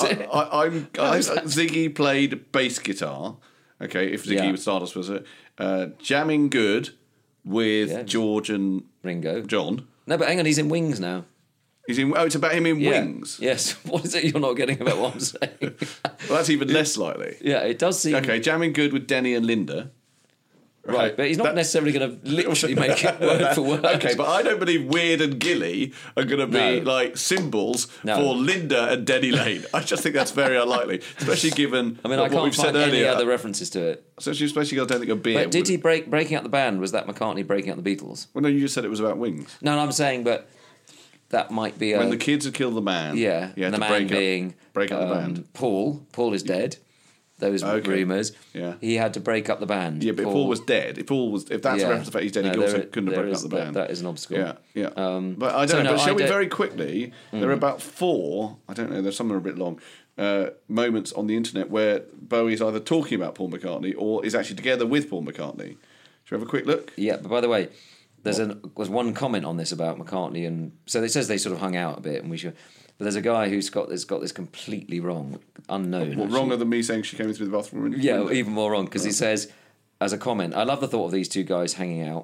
[SPEAKER 4] Ziggy played bass guitar. Okay, if Ziggy Stardust was it, jamming good with George and
[SPEAKER 5] Ringo,
[SPEAKER 4] John.
[SPEAKER 5] No, but hang on. He's in Wings now.
[SPEAKER 4] It's about him in Wings.
[SPEAKER 5] Yes. What is it you're not getting about what I'm saying?
[SPEAKER 4] Well, that's even less likely.
[SPEAKER 5] Yeah, it does seem...
[SPEAKER 4] Okay, jamming good with Denny and Linda.
[SPEAKER 5] Right, but he's not necessarily going to literally make it word for word.
[SPEAKER 4] Okay, but I don't believe Weird and Gilly are going to be like symbols for Linda and Denny Lane. I just think that's very unlikely, especially given
[SPEAKER 5] I can't
[SPEAKER 4] what we've
[SPEAKER 5] find
[SPEAKER 4] said earlier.
[SPEAKER 5] any other references to it.
[SPEAKER 4] Especially I don't think a beer.
[SPEAKER 5] But did he breaking up the band? Was that McCartney breaking up the Beatles?
[SPEAKER 4] Well, no, you just said it was about Wings.
[SPEAKER 5] No, I'm saying, but that might be
[SPEAKER 4] when the kids had killed the man.
[SPEAKER 5] Yeah,
[SPEAKER 4] and
[SPEAKER 5] the man being
[SPEAKER 4] break up the band.
[SPEAKER 5] Paul. Paul is dead. Those rumours.
[SPEAKER 4] Yeah.
[SPEAKER 5] He had to break up the band.
[SPEAKER 4] Yeah, but Paul was dead. If that's a reference to the fact he's dead, he also couldn't have broken up the band.
[SPEAKER 5] That is an obstacle.
[SPEAKER 4] Yeah. But I don't know. But shall we very quickly? There are about 4. I don't know. There's some that are a bit long. Moments on the internet where Bowie's either talking about Paul McCartney or is actually together with Paul McCartney. Shall we have a quick look?
[SPEAKER 5] Yeah. But by the way, was one comment on this about McCartney, and so it says they sort of hung out a bit, and we should. But there's a guy who's got this completely wrong, unknown.
[SPEAKER 4] Well, wronger than me saying she came into the bathroom.
[SPEAKER 5] Yeah, even more wrong, because he says, as a comment, I love the thought of these two guys hanging out.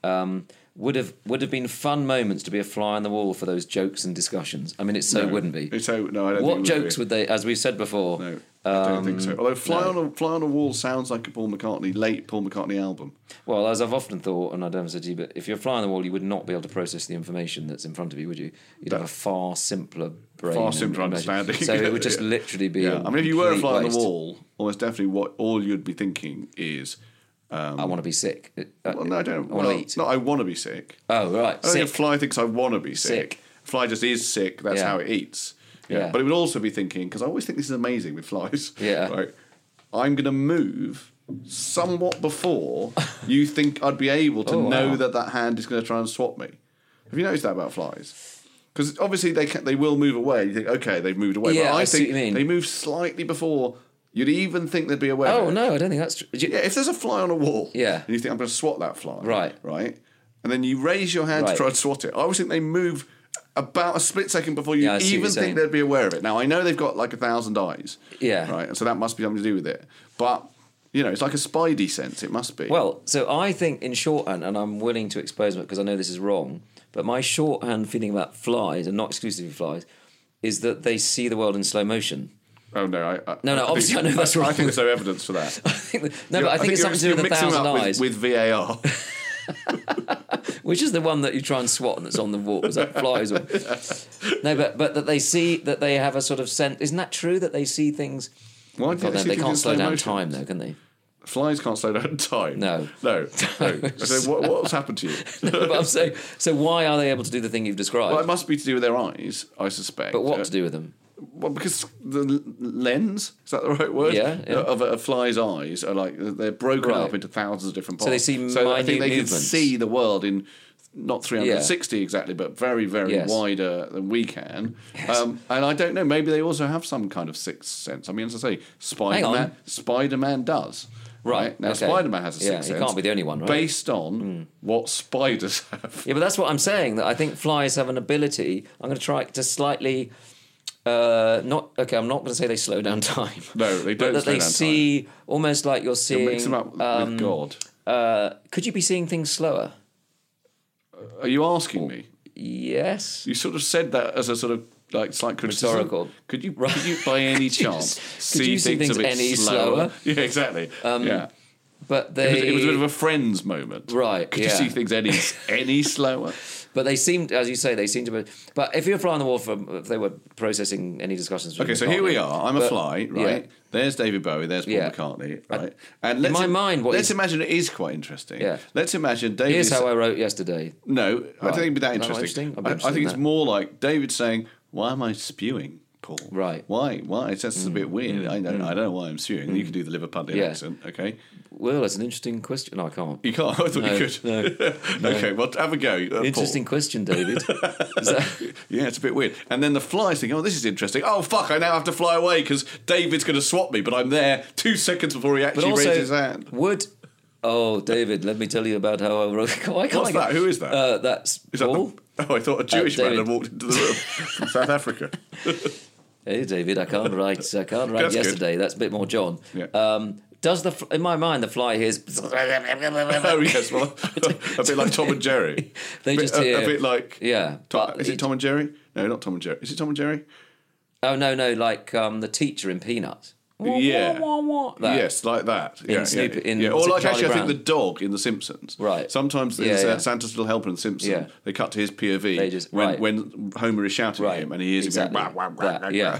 [SPEAKER 5] Would have been fun moments to be a fly on the wall for those jokes and discussions. I mean, it wouldn't be.
[SPEAKER 4] I don't
[SPEAKER 5] what
[SPEAKER 4] think
[SPEAKER 5] jokes would they, as we've said before?
[SPEAKER 4] No, I don't think so. Although Fly on a Wall sounds like a late Paul McCartney album.
[SPEAKER 5] Well, as I've often thought, and I don't have to you, but if you're a fly on the wall, you would not be able to process the information that's in front of you, would you? You'd have a far simpler brain.
[SPEAKER 4] Far simpler understanding.
[SPEAKER 5] So it would just literally be
[SPEAKER 4] I mean, if you were a fly on the wall, almost definitely all you'd be thinking is...
[SPEAKER 5] I want to be sick.
[SPEAKER 4] Well, no, I don't.
[SPEAKER 5] I want to eat.
[SPEAKER 4] No, I want to be sick.
[SPEAKER 5] Oh, right.
[SPEAKER 4] I don't think a fly thinks I want to be sick. Fly just is sick. That's how it eats. Yeah. But it would also be thinking, because I always think this is amazing with flies.
[SPEAKER 5] Yeah.
[SPEAKER 4] Right. I'm going to move somewhat before you think I'd be able to know that hand is going to try and swat me. Have you noticed that about flies? Because obviously they will move away. You think, okay, they've moved away.
[SPEAKER 5] Yeah,
[SPEAKER 4] but I
[SPEAKER 5] see
[SPEAKER 4] think
[SPEAKER 5] what you mean.
[SPEAKER 4] they move slightly before you'd even think they'd be aware of it.
[SPEAKER 5] Oh, no, I don't think that's true.
[SPEAKER 4] Yeah, if there's a fly on a wall,
[SPEAKER 5] and
[SPEAKER 4] you think, I'm going to swat that fly.
[SPEAKER 5] Right.
[SPEAKER 4] And then you raise your hand to try and swat it. I always think they move about a split second before you even think they'd be aware of it. Now, I know they've got like 1,000 eyes.
[SPEAKER 5] Yeah.
[SPEAKER 4] Right, and so that must be something to do with it. But, it's like a spidey sense. It must be.
[SPEAKER 5] Well, so I think in shorthand, and I'm willing to expose it because I know this is wrong, but my shorthand feeling about flies, and not exclusively flies, is that they see the world in slow motion.
[SPEAKER 4] Oh, no.
[SPEAKER 5] Obviously I know that's wrong.
[SPEAKER 4] I think there's no evidence for that.
[SPEAKER 5] I think it's something to do with 1,000 eyes.
[SPEAKER 4] With VAR.
[SPEAKER 5] Which is the one that you try and swat and that's on the wall? Is that flies? No, but that they see, that they have a sort of sense. Isn't that true, that they see things?
[SPEAKER 4] Why do they
[SPEAKER 5] can't slow down time, though, can they?
[SPEAKER 4] Flies can't slow down time.
[SPEAKER 5] No.
[SPEAKER 4] So what's happened to you?
[SPEAKER 5] No, but I'm saying, so why are they able to do the thing you've described?
[SPEAKER 4] Well, it must be to do with their eyes, I suspect.
[SPEAKER 5] But what to do with them?
[SPEAKER 4] Well, because the lens, is that the right word?
[SPEAKER 5] Yeah.
[SPEAKER 4] Of a fly's eyes are like, they're broken up into thousands of different parts.
[SPEAKER 5] So they see minute
[SPEAKER 4] I think they
[SPEAKER 5] movements.
[SPEAKER 4] can see the world in not 360 exactly, but very, very wider than we can.
[SPEAKER 5] Yes.
[SPEAKER 4] And I don't know, maybe they also have some kind of sixth sense. I mean, as I say, Spider-Man does. Right. Now,
[SPEAKER 5] okay.
[SPEAKER 4] Spider-Man has a sixth sense.
[SPEAKER 5] He can't be the only one, right?
[SPEAKER 4] Based on what spiders have.
[SPEAKER 5] Yeah, but that's what I'm saying, that I think flies have an ability. I'm going to try to slightly... I'm not going to say they slow down time.
[SPEAKER 4] No, they don't.
[SPEAKER 5] But that they see almost like you're seeing.
[SPEAKER 4] Mix them up with God.
[SPEAKER 5] Could you be seeing things slower?
[SPEAKER 4] Are you asking me?
[SPEAKER 5] Yes.
[SPEAKER 4] You sort of said that as a sort of like slight criticism.
[SPEAKER 5] Rhetorical.
[SPEAKER 4] Could you by any chance see things a bit
[SPEAKER 5] any
[SPEAKER 4] slower? Yeah, exactly. Yeah.
[SPEAKER 5] But
[SPEAKER 4] it was a bit of a Friends moment,
[SPEAKER 5] right?
[SPEAKER 4] Could you see things any slower?
[SPEAKER 5] But they seemed, as you say, to be... But if you're a fly on the wall, if they were processing any discussions...
[SPEAKER 4] Okay, so here we are. I'm a fly, right? Yeah. There's David Bowie, there's Paul McCartney, right? And
[SPEAKER 5] in my mind...
[SPEAKER 4] Let's imagine it is quite interesting.
[SPEAKER 5] Yeah.
[SPEAKER 4] Let's imagine David...
[SPEAKER 5] Here's how I wrote yesterday.
[SPEAKER 4] No, right. I don't think it'd be that interesting. I think it's more like David saying, why am I spewing, Paul?
[SPEAKER 5] Right.
[SPEAKER 4] Why? It's just a bit weird. I don't know why I'm spewing. You can do the Liverpudlian accent, okay?
[SPEAKER 5] Well, that's an interesting question. No, I can't.
[SPEAKER 4] You can't? I thought you could. No. Okay, well, have a go.
[SPEAKER 5] Interesting question, David.
[SPEAKER 4] Yeah, it's a bit weird. And then the fly's thinking, this is interesting. Oh, fuck, I now have to fly away because David's going to swat me, but I'm there 2 seconds before he actually raises his hand.
[SPEAKER 5] Oh, David, let me tell you about how I wrote...
[SPEAKER 4] What's that? Who is that?
[SPEAKER 5] That's Paul.
[SPEAKER 4] I thought a Jewish man had walked into the room from South Africa.
[SPEAKER 5] Hey, David, I can't write yesterday. Good. That's a bit more John.
[SPEAKER 4] Yeah.
[SPEAKER 5] In my mind, the fly hears...
[SPEAKER 4] Oh, yes, well, a bit like Tom and Jerry.
[SPEAKER 5] They just hear...
[SPEAKER 4] A bit like...
[SPEAKER 5] Yeah.
[SPEAKER 4] Is it Tom and Jerry? No, not Tom and Jerry. Is it Tom and Jerry?
[SPEAKER 5] Oh, no, like the teacher in Peanuts.
[SPEAKER 4] Yes, like that. Or like actually, I think the dog in The Simpsons.
[SPEAKER 5] Right.
[SPEAKER 4] Sometimes Santa's Little Helper in The Simpsons, they cut to his POV when Homer is shouting at him and he hears him going, wah, wah, wah, yeah.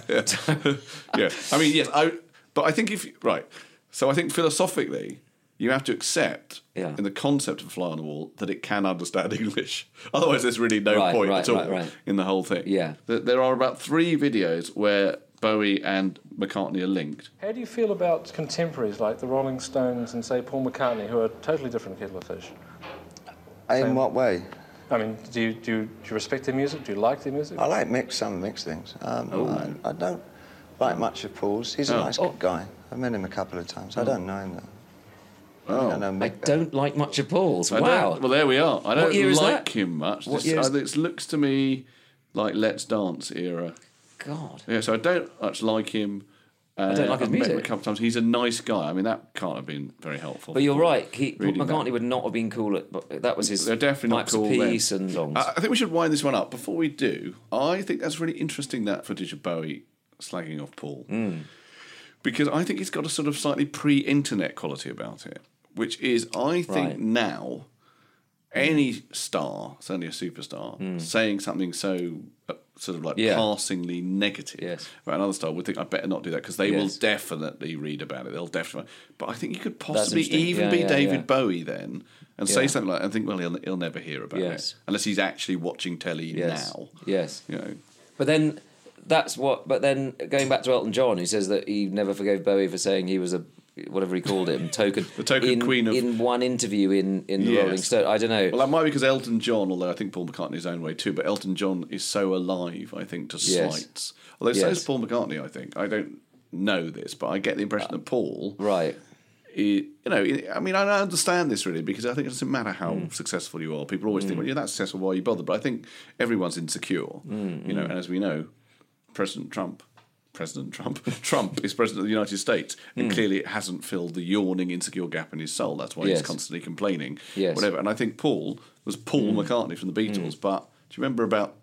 [SPEAKER 4] I mean, yes, but I think so I think philosophically, you have to accept in the concept of Fly on the Wall that it can understand English. Otherwise, there's really no point at all in the whole thing.
[SPEAKER 5] Yeah.
[SPEAKER 4] There are about 3 videos where Bowie and McCartney are linked.
[SPEAKER 9] How do you feel about contemporaries like the Rolling Stones and, say, Paul McCartney, who are totally different kettle of fish?
[SPEAKER 11] In what way?
[SPEAKER 9] I mean, do you respect their music? Do you like their music?
[SPEAKER 11] I like some mixed things. I don't like much of Paul's. He's a nice guy. I've met him a couple of times. I don't know him, though.
[SPEAKER 5] I don't like much of Paul's. Wow.
[SPEAKER 4] Well, there we are. I don't like him much. It looks to me like Let's Dance era.
[SPEAKER 5] God.
[SPEAKER 4] Yeah, so I don't much like him.
[SPEAKER 5] I don't like his music.
[SPEAKER 4] I've met him a couple of times. He's a nice guy. I mean, that can't have been very helpful.
[SPEAKER 5] But you're right. McCartney would not have been cool that was his
[SPEAKER 4] They're definitely not cool
[SPEAKER 5] Peace and songs.
[SPEAKER 4] I think we should wind this one up. Before we do, I think that's really interesting, that footage of Bowie slagging off Paul. Because I think he's got a sort of slightly pre-internet quality about it, which is, I think now, any star, certainly a superstar, saying something so sort of like passingly negative about another star would think, I better not do that, because they will definitely read about it. They'll definitely. But I think you could possibly even be David Bowie then and say something like, I think, well, he'll never hear about it unless he's actually watching telly now.
[SPEAKER 5] Yes.
[SPEAKER 4] You know.
[SPEAKER 5] But then But then going back to Elton John, who says that he never forgave Bowie for saying he was whatever he called him, the token queen of... In one interview in the Rolling Stone. I don't know.
[SPEAKER 4] Well, that might be because Elton John, although I think Paul McCartney his own way too, but Elton John is so alive, I think, to slights. Although so is Paul McCartney, I think. I don't know this, but I get the impression that Paul...
[SPEAKER 5] Right.
[SPEAKER 4] I mean, I don't understand this really, because I think it doesn't matter how successful you are. People always think, well, you're that successful, why are you bothered? But I think everyone's insecure, and as we know, Trump is president of the United States, and clearly it hasn't filled the yawning insecure gap in his soul. That's why he's constantly complaining, whatever. And I think Paul was Paul McCartney from the Beatles, but do you remember about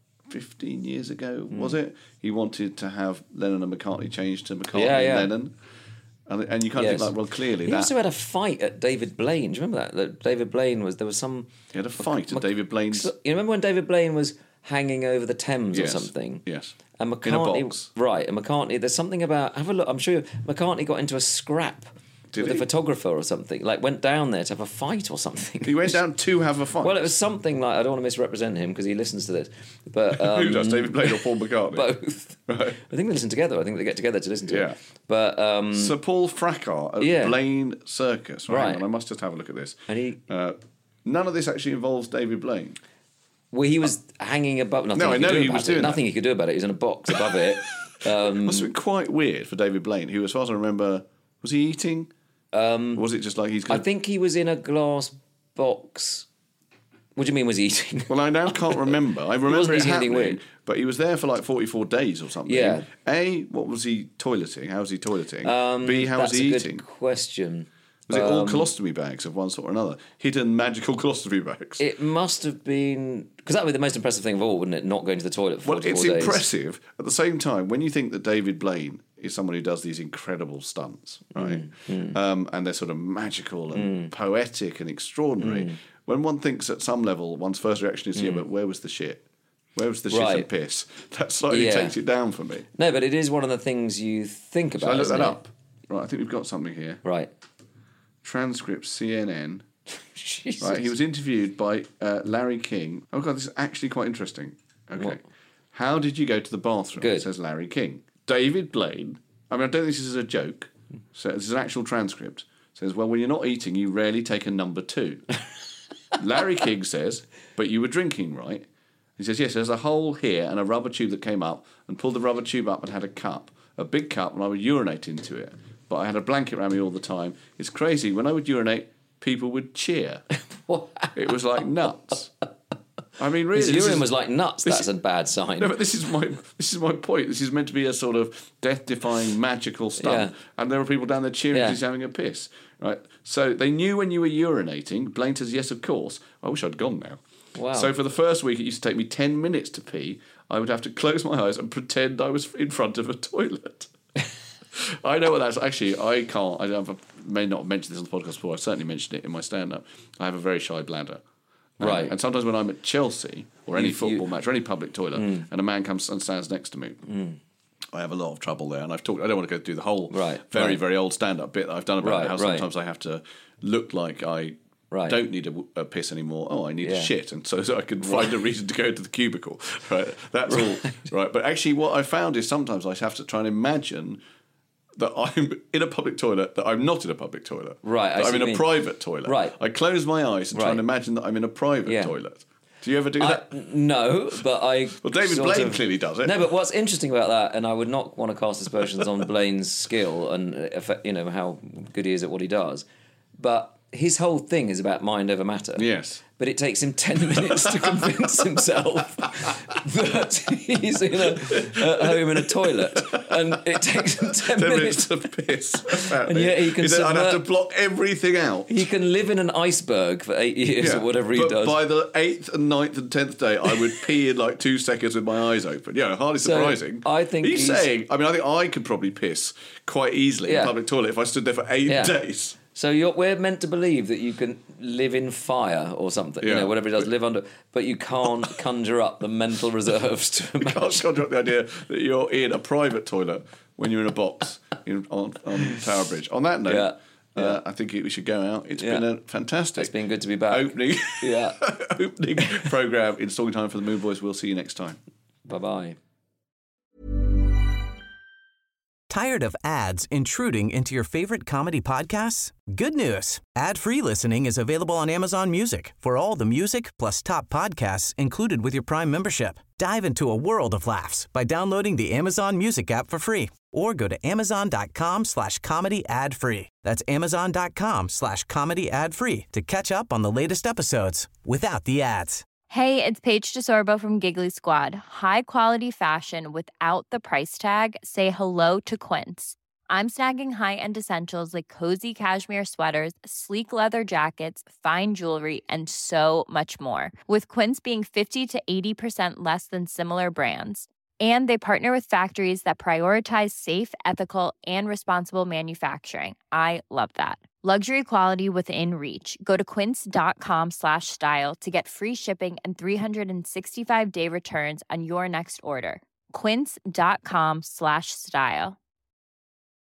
[SPEAKER 4] 15 years ago, was it? He wanted to have Lennon and McCartney changed to McCartney and Lennon. And you kind of think like, well, clearly
[SPEAKER 5] he also had a fight at David Blaine. Do you remember that David Blaine there was some...
[SPEAKER 4] He had a fight at David Blaine's...
[SPEAKER 5] You remember when David Blaine was hanging over the Thames or something?
[SPEAKER 4] Yes.
[SPEAKER 5] And McCartney... In a box. Right, and McCartney... There's something about... Have a look. I'm sure McCartney got into a scrap with a photographer or something. Like, went down there to have a fight or something.
[SPEAKER 4] He went down to have a fight?
[SPEAKER 5] Well, it was something like... I don't want to misrepresent him because he listens to this. But
[SPEAKER 4] who does, David Blaine or Paul McCartney?
[SPEAKER 5] Both.
[SPEAKER 4] Right.
[SPEAKER 5] I think they listen together. I think they get together to listen to it. But...
[SPEAKER 4] Sir Paul Fracas at Blaine Circus. Right. I must just have a look at this.
[SPEAKER 5] And
[SPEAKER 4] none of this actually involves David Blaine.
[SPEAKER 5] Well, he was hanging above... Nothing he could do about it. He was in a box above it.
[SPEAKER 4] Must have been quite weird for David Blaine, who, as far as I remember... Was he eating? Was it just like he's...
[SPEAKER 5] I think he was in a glass box. What do you mean, was he eating?
[SPEAKER 4] Well, I now can't remember. I remember it happening, but he was there for like 44 days or something.
[SPEAKER 5] Yeah.
[SPEAKER 4] A, what was he toileting? How was he toileting? B, how was he eating?
[SPEAKER 5] That's a good question.
[SPEAKER 4] Was it all colostomy bags of one sort or another? Hidden magical colostomy bags?
[SPEAKER 5] It must have been... Because that would be the most impressive thing of all, wouldn't it? Not going to the toilet for 44 days.
[SPEAKER 4] Well, it's impressive. At the same time, when you think that David Blaine is someone who does these incredible stunts, right? And they're sort of magical and poetic and extraordinary. When one thinks at some level, one's first reaction is, but where was the shit? Where was the shit and piss? That slightly takes it down for me.
[SPEAKER 5] No, but it is one of the things you think about.
[SPEAKER 4] Shall I look that up? Right, I think we've got something here.
[SPEAKER 5] Right.
[SPEAKER 4] Transcript CNN.
[SPEAKER 5] Jesus.
[SPEAKER 4] Right, he was interviewed by Larry King. Oh God, this is actually quite interesting. Okay. What? How did you go to the bathroom?
[SPEAKER 5] Good.
[SPEAKER 4] Says Larry King. David Blaine. I mean, I don't think this is a joke. So this is an actual transcript. Says, well, when you're not eating, you rarely take a number 2. Larry King says, but you were drinking, right? He says, yes, there's a hole here and a rubber tube that came up and pulled the rubber tube up and had a big cup, and I would urinate into it. But I had a blanket around me all the time. It's crazy. When I would urinate, people would cheer. It was like nuts. I mean, really,
[SPEAKER 5] his urine was like nuts. That's a bad sign.
[SPEAKER 4] No, but this is my point. This is meant to be a sort of death-defying magical stunt, and there were people down there cheering as he's having a piss. Right? So they knew when you were urinating. Blaine says, "Yes, of course." I wish I'd gone now.
[SPEAKER 5] Wow.
[SPEAKER 4] So for the first week, it used to take me 10 minutes to pee. I would have to close my eyes and pretend I was in front of a toilet. I know what that's actually. I can't. I may not have mentioned this on the podcast before. I certainly mentioned it in my stand-up. I have a very shy bladder.
[SPEAKER 5] Right.
[SPEAKER 4] And sometimes when I'm at Chelsea or any football match or any public toilet and a man comes and stands next to me, I have a lot of trouble there. And I don't want to go through the whole very old stand-up bit that I've done about how sometimes I have to look like I don't need a piss anymore. Oh, I need a shit. And so I can find a reason to go to the cubicle. Right. That's all. Right. But actually what I found is sometimes I have to try and imagine that I'm in a public toilet, that I'm not in a public toilet.
[SPEAKER 5] Right.
[SPEAKER 4] That I'm in a private toilet.
[SPEAKER 5] Right.
[SPEAKER 4] I close my eyes and try and imagine that I'm in a private toilet. Do you ever do that?
[SPEAKER 5] No, but I...
[SPEAKER 4] Well, David Blaine clearly does it.
[SPEAKER 5] No, but what's interesting about that, and I would not want to cast aspersions on Blaine's skill and how good he is at what he does, but his whole thing is about mind over matter.
[SPEAKER 4] Yes.
[SPEAKER 5] But it takes him 10 minutes to convince himself that he's at home in a toilet. And it takes him 10 minutes
[SPEAKER 4] to piss.
[SPEAKER 5] And yet he can...
[SPEAKER 4] I'd have to block everything out.
[SPEAKER 5] He can live in an iceberg for 8 years or whatever he does.
[SPEAKER 4] But by the 8th and 9th and 10th day, I would pee in like 2 seconds with my eyes open. Hardly surprising.
[SPEAKER 5] I think
[SPEAKER 4] he's saying... I think I could probably piss quite easily in a public toilet if I stood there for 8 days.
[SPEAKER 5] So we're meant to believe that you can live in fire or something, whatever it does, live under, but you can't conjure up the mental reserves to imagine.
[SPEAKER 4] You can't conjure up the idea that you're in a private toilet when you're in a box on Tower Bridge. On that note, I think we should go out. It's been a fantastic...
[SPEAKER 5] It's been good to be back.
[SPEAKER 4] Opening programme in Story Time for the Moon Boys. We'll see you next time.
[SPEAKER 5] Bye-bye.
[SPEAKER 1] Tired of ads intruding into your favorite comedy podcasts? Good news. Ad-free listening is available on Amazon Music for all the music plus top podcasts included with your Prime membership. Dive into a world of laughs by downloading the Amazon Music app for free or go to amazon.com/comedy ad-free. That's amazon.com/comedy ad-free to catch up on the latest episodes without the ads.
[SPEAKER 10] Hey, it's Paige DeSorbo from Giggly Squad. High quality fashion without the price tag. Say hello to Quince. I'm snagging high-end essentials like cozy cashmere sweaters, sleek leather jackets, fine jewelry, and so much more. With Quince being 50 to 80% less than similar brands. And they partner with factories that prioritize safe, ethical, and responsible manufacturing. I love that. Luxury quality within reach. Go to quince.com/style to get free shipping and 365-day returns on your next order. Quince.com/style.